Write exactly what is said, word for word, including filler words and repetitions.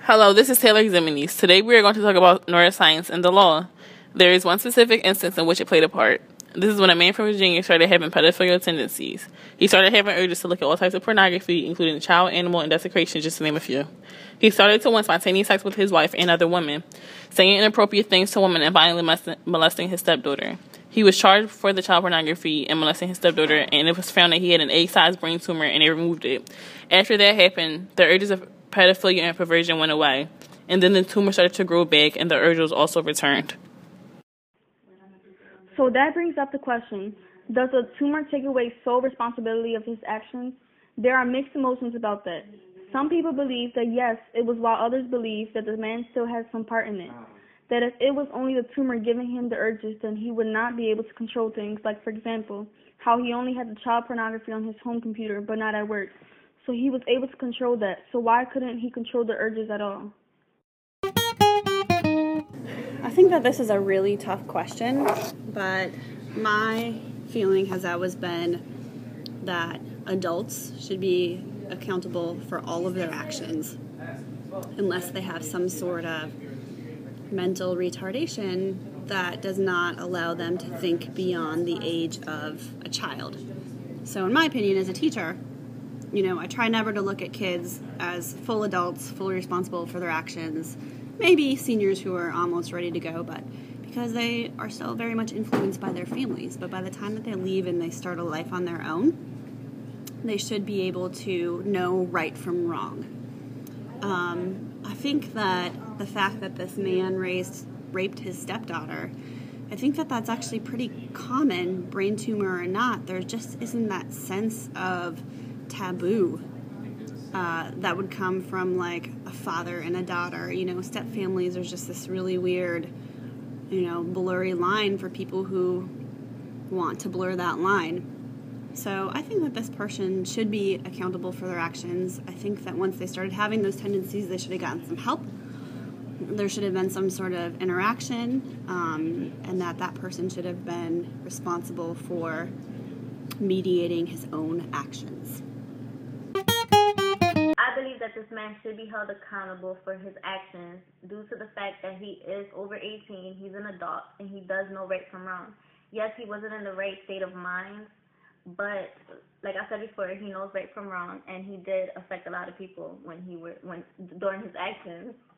Hello, this is Taylor Ximenes. Today we are going to talk about neuroscience and the law. There is one specific instance in which it played a part. This is when a man from Virginia started having pedophilial tendencies. He started having urges to look at all types of pornography, including child, animal, and desecration, just to name a few. He started to want spontaneous sex with his wife and other women, saying inappropriate things to women and violently molesting his stepdaughter. He was charged for the child pornography and molesting his stepdaughter, and it was found that he had an egg-sized brain tumor, and they removed it. After that happened, the urges of pedophilia and perversion went away, and then the tumor started to grow back, and the urges also returned. So that brings up the question, does the tumor take away sole responsibility of his actions? There are mixed emotions about that. Some people believe that yes, it was, while others believe that the man still has some part in it. That if it was only the tumor giving him the urges, then he would not be able to control things, like, for example, how he only had the child pornography on his home computer but not at work. So he was able to control that. So why couldn't he control the urges at all? I think that this is a really tough question, but my feeling has always been that adults should be accountable for all of their actions unless they have some sort of mental retardation that does not allow them to think beyond the age of a child. So in my opinion, as a teacher, you know, I try never to look at kids as full adults, fully responsible for their actions. Maybe seniors who are almost ready to go, but because they are still very much influenced by their families. But by the time that they leave and they start a life on their own, they should be able to know right from wrong. Um, I think that the fact that this man raised, raped his stepdaughter, I think that that's actually pretty common, brain tumor or not. There just isn't that sense of taboo uh, that would come from like a father and a daughter. You know, step families are just this really weird, you know, blurry line for people who want to blur that line. So I think that this person should be accountable for their actions. I think that once they started having those tendencies, they should have gotten some help. There should have been some sort of interaction, um, and that that person should have been responsible for mediating his own actions. I believe that this man should be held accountable for his actions due to the fact that he is over eighteen, he's an adult, and he does know right from wrong. Yes, he wasn't in the right state of mind, but like I said before, he knows right from wrong, and he did affect a lot of people when he were when during his actions.